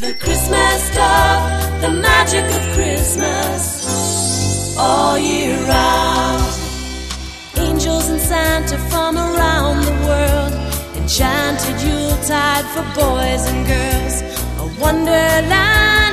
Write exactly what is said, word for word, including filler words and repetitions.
The Christmas dove, the magic of Christmas, all year round. Angels and Santa from around the world, enchanted Yuletide for boys and girls, a wonderland